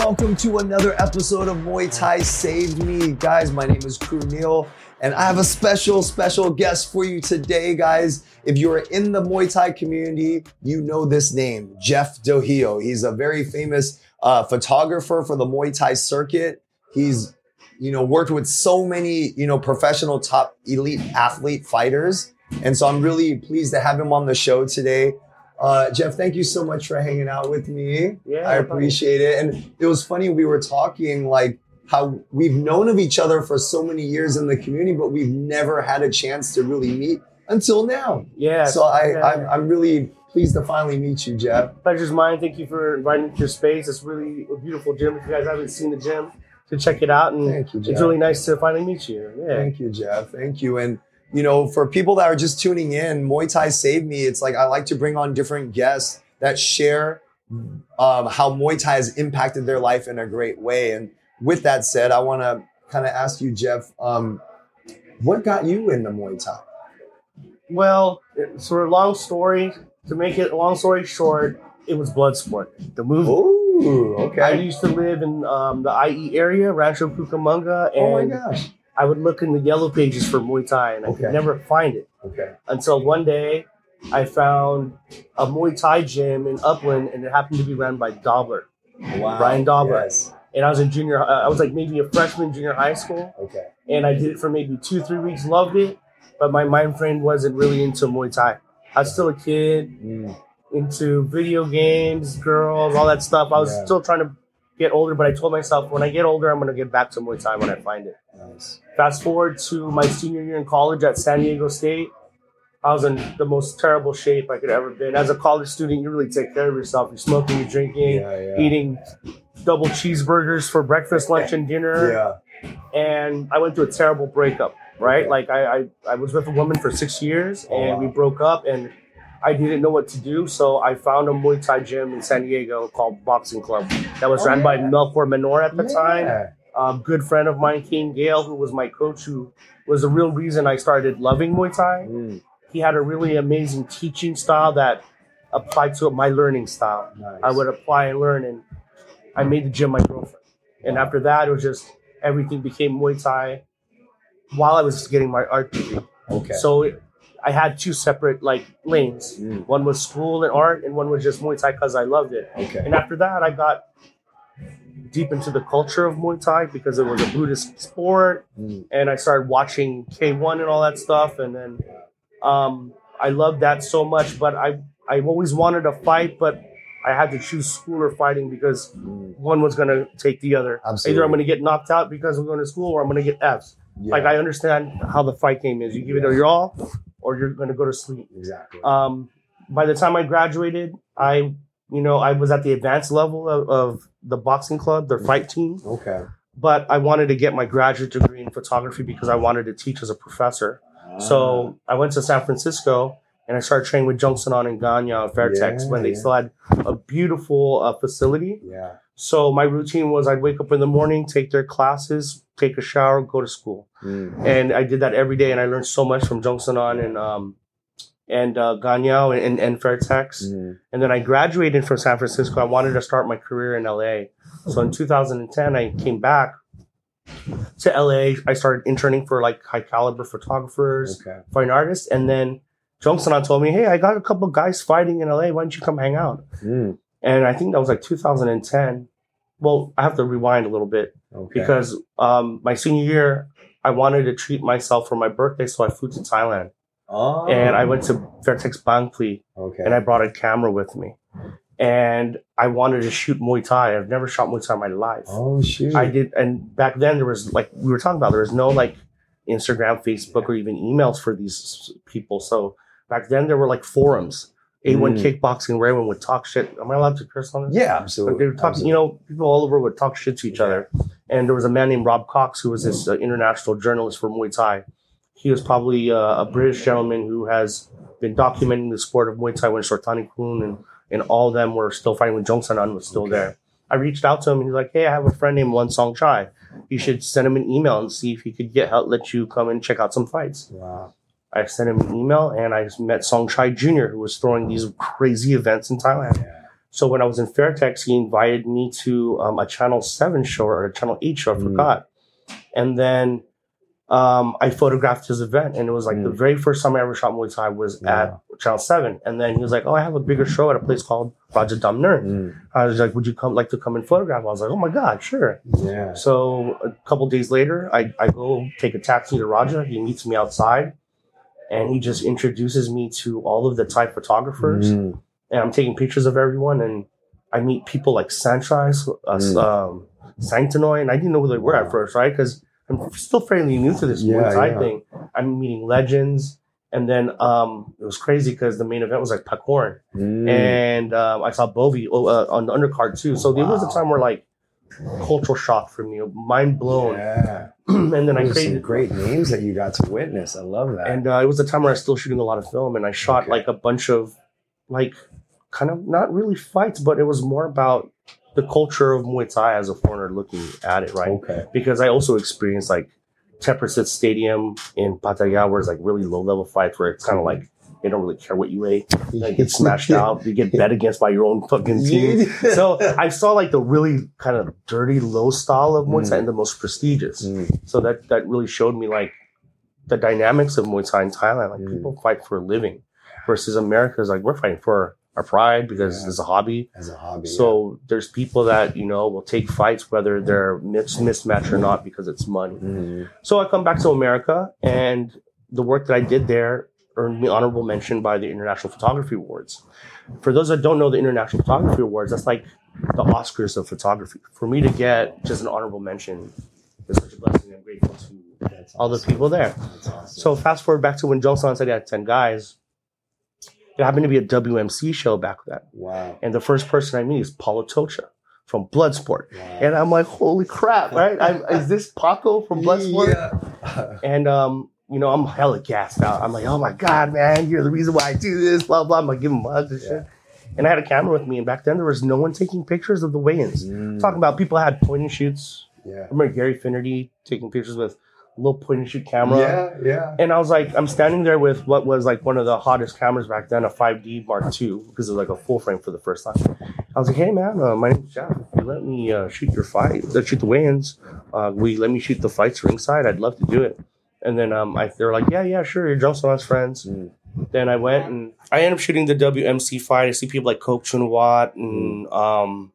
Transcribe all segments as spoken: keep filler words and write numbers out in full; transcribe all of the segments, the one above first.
welcome to another episode of Muay Thai Saved Me. Guys, my name is Crew Neil, and I have a special, special guest for you today, guys. If you're in the Muay Thai community, you know this name, Jeff Dohio. He's a very famous uh, photographer for the Muay Thai circuit. He's, you know, worked with so many, you know, professional top elite athlete fighters. And so I'm really pleased to have him on the show today. Uh, Jeff, thank you so much for hanging out with me. Yeah, I appreciate it. And it was funny, we were talking like how we've known of each other for so many years in the community, but we've never had a chance to really meet until now. Yeah. So I, yeah. I'm, I'm really pleased to finally meet you, Jeff. Pleasure's mine. Thank you for inviting me to your space. It's really a beautiful gym. If you guys haven't seen the gym, to check it out. And Thank you, Jeff. It's really nice to finally meet you. Yeah. Thank you, Jeff. Thank you. And you know, for people that are just tuning in, Muay Thai Saved Me. It's like I like to bring on different guests that share um, how Muay Thai has impacted their life in a great way. And with that said, I want to kind of ask you, Jeff, um, what got you into Muay Thai? Well, for a long story, to make it a long story short, it was Bloodsport, the movie. Ooh, okay. I used to live in um, the I E area, Rancho Cucamonga, and oh my gosh. I would look in the yellow pages for Muay Thai, and I Okay. could never find it. Okay. Until one day, I found a Muay Thai gym in Upland, and it happened to be run by Dobler, Wow. Brian Dobler. Yes. And I was in junior, uh, I was like maybe a freshman junior high school, Okay. and I did it for maybe two, three weeks, loved it, but my mind frame wasn't really into Muay Thai. I was still a kid, Mm. into video games, girls, all that stuff. I was Yeah. still trying to get older, but I told myself, when I get older, I'm going to get back to Muay Thai when I find it. Nice. Fast forward to my senior year in college at San Diego State. I was in the most terrible shape I could ever been. As a college student, you really take care of yourself. You're smoking, you're drinking, Yeah, yeah. eating double cheeseburgers for breakfast, lunch, and dinner. Yeah. And I went through a terrible breakup, right? Okay. Like I, I, I was with a woman for six years, Oh, and wow. we broke up, and I didn't know what to do. So I found a Muay Thai gym in San Diego called Boxing Club that was Oh, ran by yeah. Melchor Menor at the time. Yeah. Um, good friend of mine, Kane Gale, who was my coach, who was the real reason I started loving Muay Thai. Mm. He had a really amazing teaching style that applied to my learning style. Nice. I would apply and learn, and I made the gym my girlfriend. And after that, it was just everything became Muay Thai while I was getting my art degree. Okay. So it, I had two separate like lanes. Mm. One was school and art, and one was just Muay Thai because I loved it. Okay. And after that, I got deep into the culture of Muay Thai because it was a Buddhist sport, Mm. and I started watching K one and all that stuff, and then um, I loved that so much. But I I always wanted to fight, but I had to choose school or fighting because Mm. one was going to take the other. Absolutely. Either I'm going to get knocked out because I'm going to school, or I'm going to get Fs. Yeah. Like I understand how the fight game is. You give it your all, or you're going to go to sleep. Exactly. Um, by the time I graduated, I, you know, I was at the advanced level of, of the boxing club, their fight team. okay. But I wanted to get my graduate degree in photography because I wanted to teach as a professor. So I went to San Francisco and I started training with Jungsonon and Ganya and Fairtex Yeah, when they yeah. still had a beautiful uh, facility. Yeah. So my routine was I'd wake up in the morning, take their classes, take a shower, go to school. Mm. And I did that every day, and I learned so much from Jungsonon and um and uh, Ganyao and, and, and Fairtex. Mm. And then I graduated from San Francisco. I wanted to start my career in L A. So in two thousand ten, I came back to L A. I started interning for like high caliber photographers, Okay. fine artists. And then Jungsonon told me, hey, I got a couple guys fighting in L A. Why don't you come hang out? Mm. And I think that was like two thousand ten. Well, I have to rewind a little bit. Okay. Because um, my senior year, I wanted to treat myself for my birthday, so I flew to Thailand. Oh. And I went to Fairtex Bangpli, Okay. and I brought a camera with me. And I wanted to shoot Muay Thai. I've never shot Muay Thai in my life. Oh shoot. I did, and back then there was, like we were talking about, there was no like Instagram, Facebook, or even emails for these people. So back then there were like forums. A one Mm. Kickboxing, where everyone would talk shit. Am I allowed to curse on this? Yeah, But absolutely. they were talking, Absolutely. you know, people all over would talk shit to each other. And there was a man named Rob Cox, who was this uh, international journalist for Muay Thai. He was probably uh, a British gentleman who has been documenting the sport of Muay Thai when Shortani Kun and, and all of them were still fighting when Jungsonon was still Okay. there. I reached out to him and he's like, hey, I have a friend named One Song Chai. You should send him an email and see if he could get help, let you come and check out some fights. Wow. I sent him an email and I met Song Chai Junior, who was throwing these crazy events in Thailand. Yeah. So when I was in Fairtex, he invited me to um, a Channel seven show or a Channel eight show, I forgot. Mm. And then um, I photographed his event. And it was like mm. the very first time I ever shot Muay Thai was yeah. at Channel seven. And then he was like, oh, I have a bigger show at a place called Raja Damner. Mm. I was like, would you come like to come and photograph? I was like, oh my God, sure. Yeah. So a couple days later, I, I go take a taxi to Raja. He meets me outside. And he just introduces me to all of the Thai photographers. Mm. And I'm taking pictures of everyone, and I meet people like Sanchez, uh, mm. um, Sanctinoy, and I didn't know who they were at first, right? Because I'm still fairly new to this yeah, Muay Thai yeah. thing. I'm meeting legends, and then um, it was crazy because the main event was like Pakorn, mm. and um, I saw Bovi uh, on the undercard too. So wow. there was a time where like cultural shock for me, mind blown. Yeah. And then I created some great names that you got to witness. I love that. And uh, it was a time where I was still shooting a lot of film, and I shot okay. like a bunch of like. kind of not really fights, but it was more about the culture of Muay Thai as a foreigner looking at it, right? Okay. Because I also experienced like Tepersit Stadium in Pattaya, where it's like really low level fights where it's kind of like they don't really care what you ate. Like get smashed out, you get bet against by your own fucking team. So I saw like the really kind of dirty, low style of Muay Thai mm. and the most prestigious. Mm. So that that really showed me like the dynamics of Muay Thai in Thailand. Like mm. people fight for a living, versus America is like we're fighting for our pride because yeah. it's a hobby. As a hobby. So yeah. there's people that, you know, will take fights whether they're mis- mismatched or not because it's money. Mm-hmm. So I come back to America, and the work that I did there earned me honorable mention by the International Photography Awards. For those that don't know the International Photography Awards, that's like the Oscars of photography. For me to get just an honorable mention is such a blessing. I'm grateful to that's all awesome. the people there. That's awesome. So fast forward back to when Johnson said he had ten guys. It happened to be a W M C show back then. Wow. And the first person I meet is Paulo Tocha from Bloodsport. Wow. And I'm like, holy crap, right? I'm, is this Paco from Bloodsport? Yeah. And, um, you know, I'm hella gassed out. I'm like, oh my God, man, you're the reason why I do this, blah, blah. I'm like, give him hugs and yeah. shit. And I had a camera with me. And back then, there was no one taking pictures of the weigh-ins. Mm. Talking about people had point and shoots. Yeah. I remember Gary Finnerty taking pictures with little point and shoot camera. Yeah, yeah. And I was like, I'm standing there with what was like one of the hottest cameras back then, a five D Mark two, because it was like a full frame for the first time. I was like, hey man, uh, my name's Jeff. If you let me uh, shoot your fight, let's shoot the weigh-ins. Uh, will you let me shoot the fights ringside? I'd love to do it. And then um, I, they were like, yeah, yeah, sure. You're Johnson friends. Mm. Then I went and I ended up shooting the W M C fight. I see people like Coke Chunwat and um,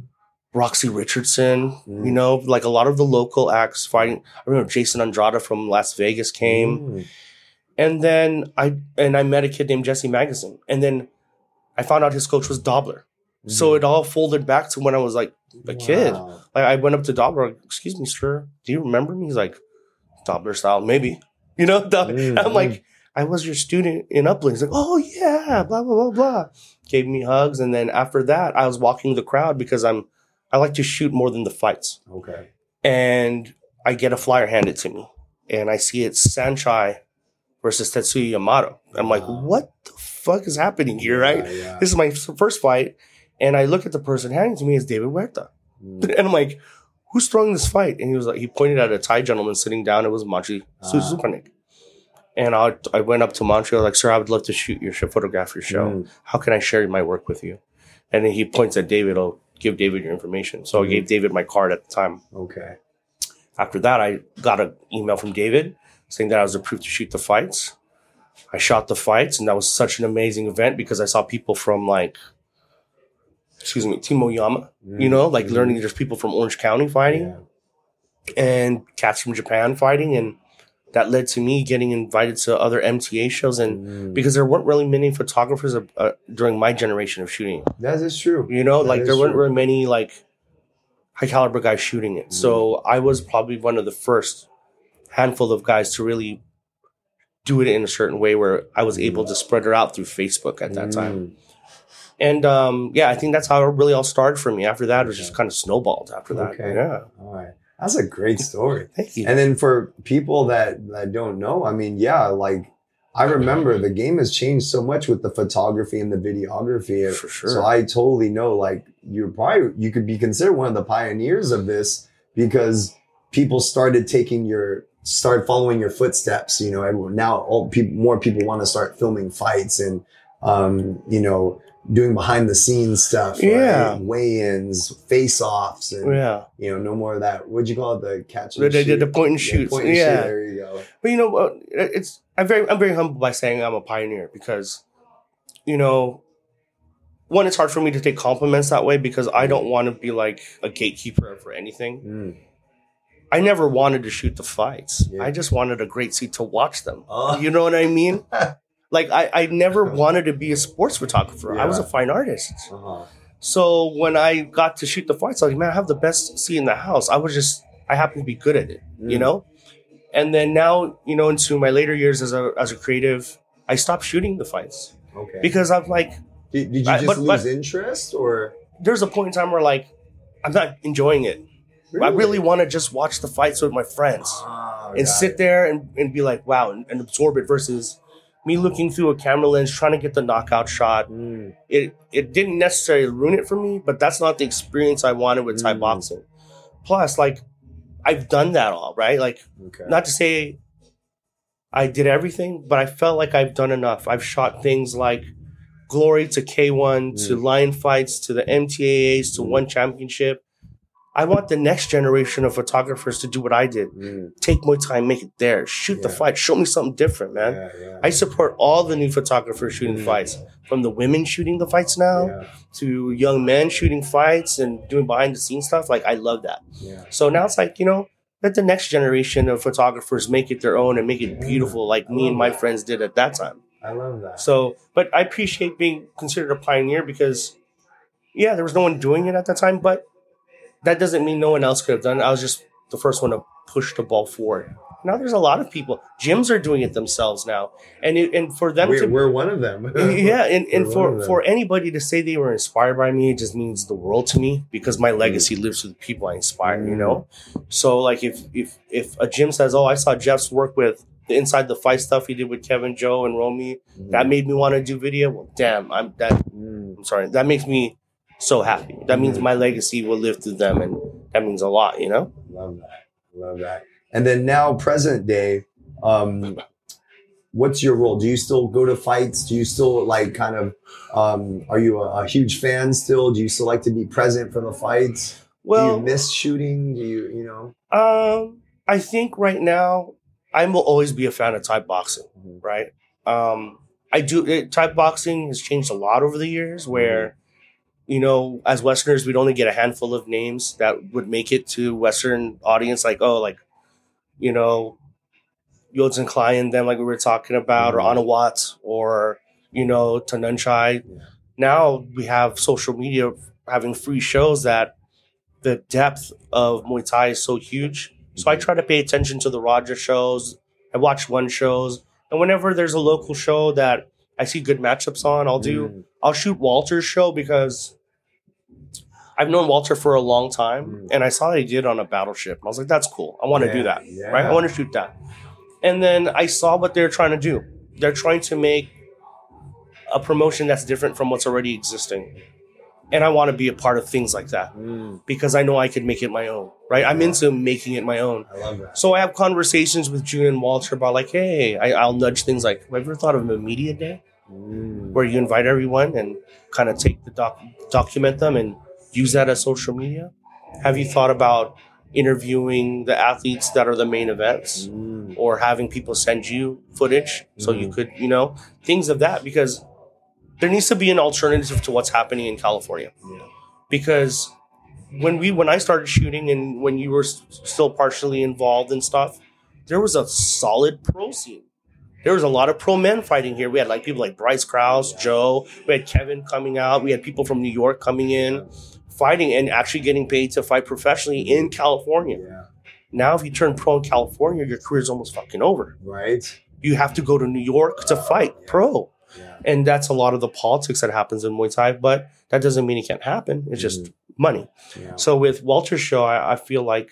Roxy Richardson, mm. you know, like a lot of the local acts fighting. I remember Jason Andrade from Las Vegas came. Mm. And then I and I met a kid named Jesse Magnuson. And then I found out his coach was Dobler. Mm. So it all folded back to when I was like a wow. kid. Like I went up to Dobler, like, excuse me, sir, do you remember me? He's like, Dobler style, maybe. You know, mm. I'm like, I was your student in Upland. He's like, oh yeah, blah, blah, blah, blah. Gave me hugs. And then after that, I was walking the crowd because I'm I like to shoot more than the fights. Okay. And I get a flyer handed to me. And I see it's Sanchai versus Tetsuya Yamato. I'm like, wow. what the fuck is happening here, right? Yeah, yeah. This is my first fight. And I look at the person handing to me, it's David Huerta. Mm. And I'm like, who's throwing this fight? And he was like, he pointed at a Thai gentleman sitting down. It was Manchi uh. Suzukanik. And I, I went up to Manchi. I was like, sir, I would love to shoot your show, photograph your show. Mm. How can I share my work with you? And then he points at David. I'll give David your information. So mm. I gave David my card at the time. Okay. After that, I got an email from David saying that I was approved to shoot the fights. I shot the fights, and that was such an amazing event because I saw people from like, excuse me, Team Oyama, mm. you know, like mm. learning there's people from Orange County fighting yeah. and cats from Japan fighting. And that led to me getting invited to other M T A shows. And mm. because there weren't really many photographers uh, during my generation of shooting. That is true. You know, that like there weren't true. really many like high caliber guys shooting it. Mm. So I was probably one of the first handful of guys to really do it in a certain way where I was able to spread it out through Facebook at that mm. time. And um, yeah, I think that's how it really all started for me. After that, it was just kind of snowballed after that. Okay. Yeah. All right. That's a great story. Thank you. And then for people that, that don't know, I mean, yeah, like I remember the game has changed so much with the photography and the videography. For sure. So I totally know, like, you're probably, you could be considered one of the pioneers of this because people started taking your, start following your footsteps. You know, everyone, now all people, more people want to start filming fights and, um, you know, doing behind the scenes stuff, Yeah. right? Weigh-ins, face-offs, and Yeah. you know, no more of that. What'd you call it? The catch and The, the, shoot. the point and Yeah, shoots. point and Yeah. shoot. There you go. But you know, uh, it's I'm very I'm very humble by saying I'm a pioneer because, you know, one, it's hard for me to take compliments that way because I don't want to be like a gatekeeper for anything. Mm. I never wanted to shoot the fights. Yeah. I just wanted a great seat to watch them. Oh. You know what I mean? Like I, I never wanted to be a sports photographer. I was a Yeah. fine artist. Uh-huh. So when I got to shoot the fights, I was like, man, I have the best seat in the house. I was just I happen to be good at it, Mm. you know? And then now, you know, into my later years as a as a creative, I stopped shooting the fights Okay. because I'm like, did, did you I- just but- lose but- interest, or there's a point in time where like I'm not enjoying it. I really want to just watch the fights with my friends Ah, and got sit it. there and, and be like, wow, and, and absorb it versus me looking through a camera lens trying to get the knockout shot. Mm. It it didn't necessarily ruin it for me, but that's not the experience I wanted with Thai Mm. boxing. Plus, like, I've done that all, right? Like, Okay. not to say I did everything, but I felt like I've done enough. I've shot things like Glory to K one to Mm. Lion Fights to the M T A As to Mm. One Championship. I want the next generation of photographers to do what I did. Mm. Take Muay Thai, make it there. Shoot the Yeah. fight. Show me something different, man. Yeah, yeah. I support all the new photographers shooting Mm. fights, from the women shooting the fights now yeah, to young men shooting fights and doing behind the scenes stuff. Like, I love that. yeah. So now it's like, you know, let the next generation of photographers make it their own and make it beautiful, like me and my friends did at that time. I love that. So, but I appreciate being considered a pioneer because, yeah, there was no one doing it at that time, but that doesn't mean no one else could have done it. I was just the first one to push the ball forward. Now there's a lot of people. Gyms are doing it themselves now, and it, and for them we're, to we're one of them. yeah, and, and We're one for, of them. for anybody to say they were inspired by me, it just means the world to me because my legacy lives through the people I inspire, you know? So like if if if a gym says, oh, I saw Jeff's work with the Inside the Fight stuff he did with Kevin, Joe, and Romy, Mm. that made me want to do video. Well, damn, I'm that Mm. I'm sorry. That makes me so happy. That means my legacy will live through them, and that means a lot, you know? Love that. Love that. And then now, present day, um, what's your role? Do you still go to fights? Do you still like kind of, um, are you a, a huge fan still? Do you still like to be present for the fights? Do Well, you miss shooting? Do you, you know? Um, I think right now I will always be a fan of Thai boxing, Mhm. right? Um, I do it, Thai boxing has changed a lot over the years. Where, you know, as Westerners, we'd only get a handful of names that would make it to Western audience, like oh, like you know, Yodzen Klein and them, like we were talking about, Mhm. or Anawat, or you know, Tanunchai. Yeah. Now we have social media having free shows that the depth of Muay Thai is so huge. So I Mhm. try to pay attention to the Roger shows. I watch one shows. And whenever there's a local show that I see good matchups on, I'll do, Mm. I'll shoot Walter's show because I've known Walter for a long time. Mm. And I saw that he did on a battleship. I was like, that's cool. I want to Yeah, do that. yeah. Right? I want to shoot that. And then I saw what they're trying to do. They're trying to make a promotion that's different from what's already existing. And I want to be a part of things like that Mm. because I know I could make it my own, right? I'm Yeah. into making it my own. I love that. So I have conversations with June and Walter about like, hey, I, I'll nudge things like, have you ever thought of a media day Mm. where you invite everyone and kind of take the doc, document them and use that as social media? Have you thought about interviewing the athletes that are the main events Mm. or having people send you footage so you Mhm. could, you know, things of that because there needs to be an alternative to what's happening in California. Yeah. Because when we when I started shooting and when you were s- still partially involved in stuff, there was a solid pro scene. There was a lot of pro men fighting here. We had like people like Bryce Krause, Joe. We had Kevin coming out. We had people from New York coming in, fighting and actually getting paid to fight professionally in California. Yeah. Now, if you turn pro in California, your career is almost fucking over. Right. You have to go to New York to fight pro. Yeah. And that's a lot of the politics that happens in Muay Thai, but that doesn't mean it can't happen. It's just money. Yeah. So with Walter's show, I, I feel like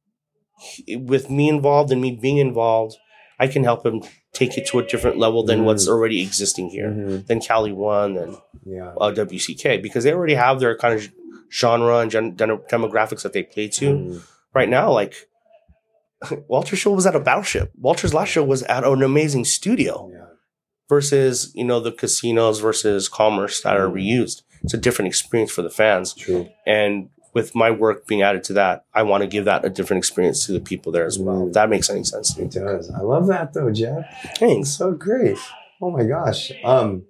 he- with me involved and me being involved, I can help him take it to a different level than Mm. what's already existing here, Mhm. than Cali One and Yeah. uh, W C K, because they already have their kind of genre and gen- den- demographics that they play to. Mm. Right now, like Walter's show was at a battleship. Walter's last show was at an amazing studio. Yeah. versus, you know, the casinos versus commerce that are Mm. reused. It's a different experience for the fans. True. And with my work being added to that, I want to give that a different experience to the people there as well. Mm. If that makes any sense. It does. I love that though, Jeff. Thanks. So great. Oh my gosh. Um,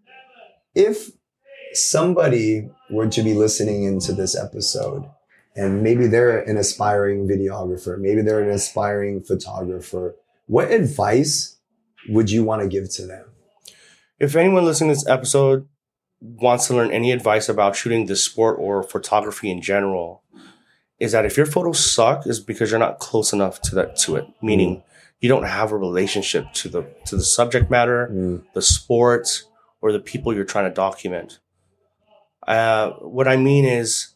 if somebody were to be listening into this episode and maybe they're an aspiring videographer, maybe they're an aspiring photographer, what advice would you want to give to them? If anyone listening to this episode wants to learn any advice about shooting this sport or photography in general, is that if your photos suck, is because you're not close enough to that to it. Meaning, mm. you don't have a relationship to the to the subject matter, mm. the sport, or the people you're trying to document. Uh, what I mean is,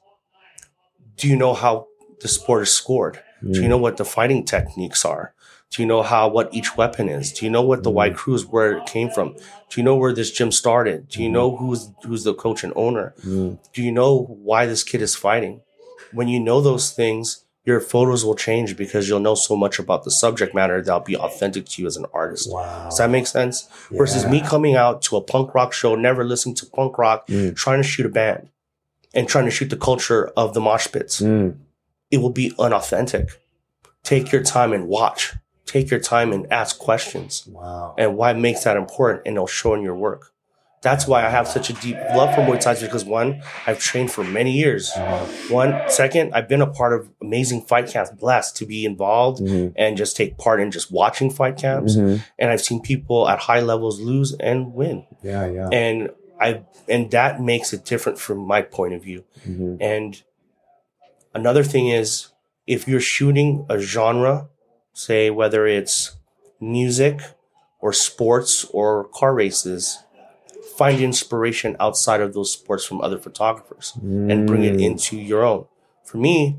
do you know how the sport is scored? Mm. Do you know what the fighting techniques are? Do you know how what each weapon is? Do you know what the mm. White Crew is, where it came from? Do you know where this gym started? Do you mm. know who's who's the coach and owner? Mm. Do you know why this kid is fighting? When you know those things, your photos will change because you'll know so much about the subject matter that'll be authentic to you as an artist. Wow. Does that make sense? Yeah. Versus me coming out to a punk rock show, never listening to punk rock, mm. trying to shoot a band and trying to shoot the culture of the mosh pits. Mm. It will be unauthentic. Take your time and watch. Take your time and ask questions. Wow. And why makes that important, and it'll show in your work. That's why I have such a deep love for Muay Thai, because one, I've trained for many years. Uh-huh. One, second, I've been a part of amazing fight camps, blessed to be involved mm-hmm. and just take part in just watching fight camps. Mm-hmm. And I've seen people at high levels lose and win. Yeah, yeah. And I and that makes it different from my point of view. Mm-hmm. And another thing is, if you're shooting a genre, say whether it's music or sports or car races, find inspiration outside of those sports from other photographers mm. and bring it into your own. For me,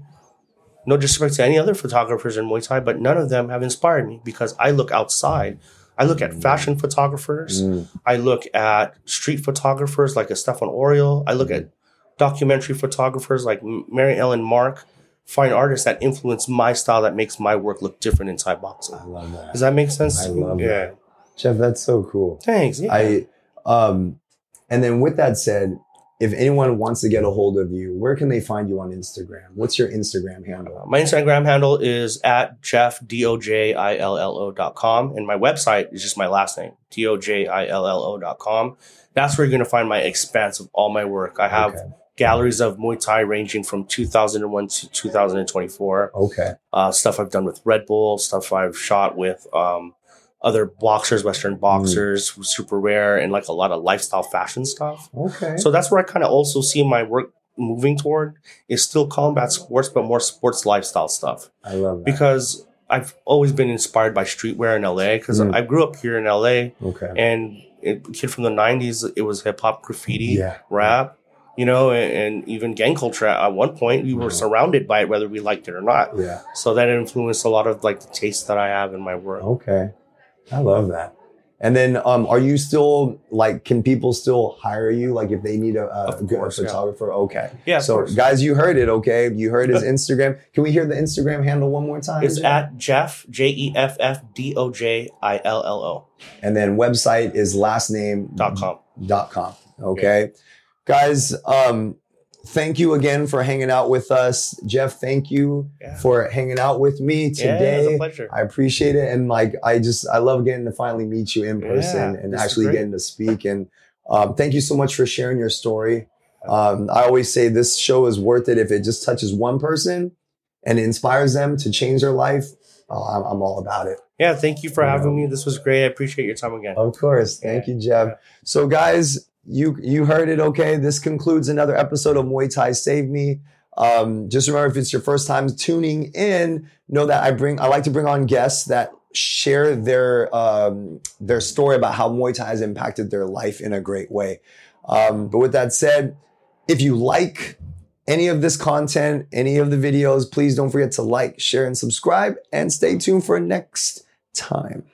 no disrespect to any other photographers in Muay Thai, but none of them have inspired me, because I look outside. I look at fashion photographers. Mm. I look at street photographers like a Stefan Oriol. I look at documentary photographers like Mary Ellen Mark, fine artists that influence my style, that makes my work look different in Thai boxing. I love that. Does that make sense? I love yeah. that. Jeff, that's so cool. Thanks. Yeah. I Um, and then with that said, if anyone wants to get a hold of you, where can they find you on Instagram? What's your Instagram handle? Uh, my Instagram handle is at Jeff, D O J I L L O dot com. And my website is just my last name, D O J I L L O dot com. That's where you're going to find my expanse of all my work. I have okay. galleries of Muay Thai ranging from two thousand one to two thousand twenty-four. Okay. Uh, stuff I've done with Red Bull, stuff I've shot with, um, other boxers, Western boxers, mm. super rare, and like a lot of lifestyle fashion stuff. Okay. So that's where I kind of also see my work moving toward, is still combat sports, but more sports lifestyle stuff. I love that. Because I've always been inspired by streetwear in L A, because mm. I grew up here in L A. Okay. And a kid from the nineties, it was hip hop, graffiti, yeah. rap, you know, and, and even gang culture. At one point, we were mm. surrounded by it, whether we liked it or not. Yeah. So that influenced a lot of like the taste that I have in my work. Okay. I love that. And then, um, are you still like, can people still hire you? Like if they need a, a good course, photographer? Yeah. Okay. Yeah. So guys, you heard it. Okay. You heard his Instagram. Can we hear the Instagram handle one more time? It's at Jeff, J E F F D O J I L L O. And then website is last name dot com. Dot com. Okay. Yeah. Guys, um, thank you again for hanging out with us. Jeff, thank you yeah. for hanging out with me today. Yeah, it was a pleasure. I appreciate it. And like, I just, I love getting to finally meet you in person yeah, and actually getting to speak. And um, thank you so much for sharing your story. Um, I always say this show is worth it if it just touches one person and inspires them to change their life. Uh, I'm, I'm all about it. Yeah, thank you for you having know. me. This was great. I appreciate your time again. Of course. Thank yeah. you, Jeff. Yeah. So guys, You you heard it, okay? This concludes another episode of Muay Thai Save Me. Um, just remember, if it's your first time tuning in, know that I bring I like to bring on guests that share their um, their story about how Muay Thai has impacted their life in a great way. Um, but with that said, if you like any of this content, any of the videos, please don't forget to like, share, and subscribe, and stay tuned for next time.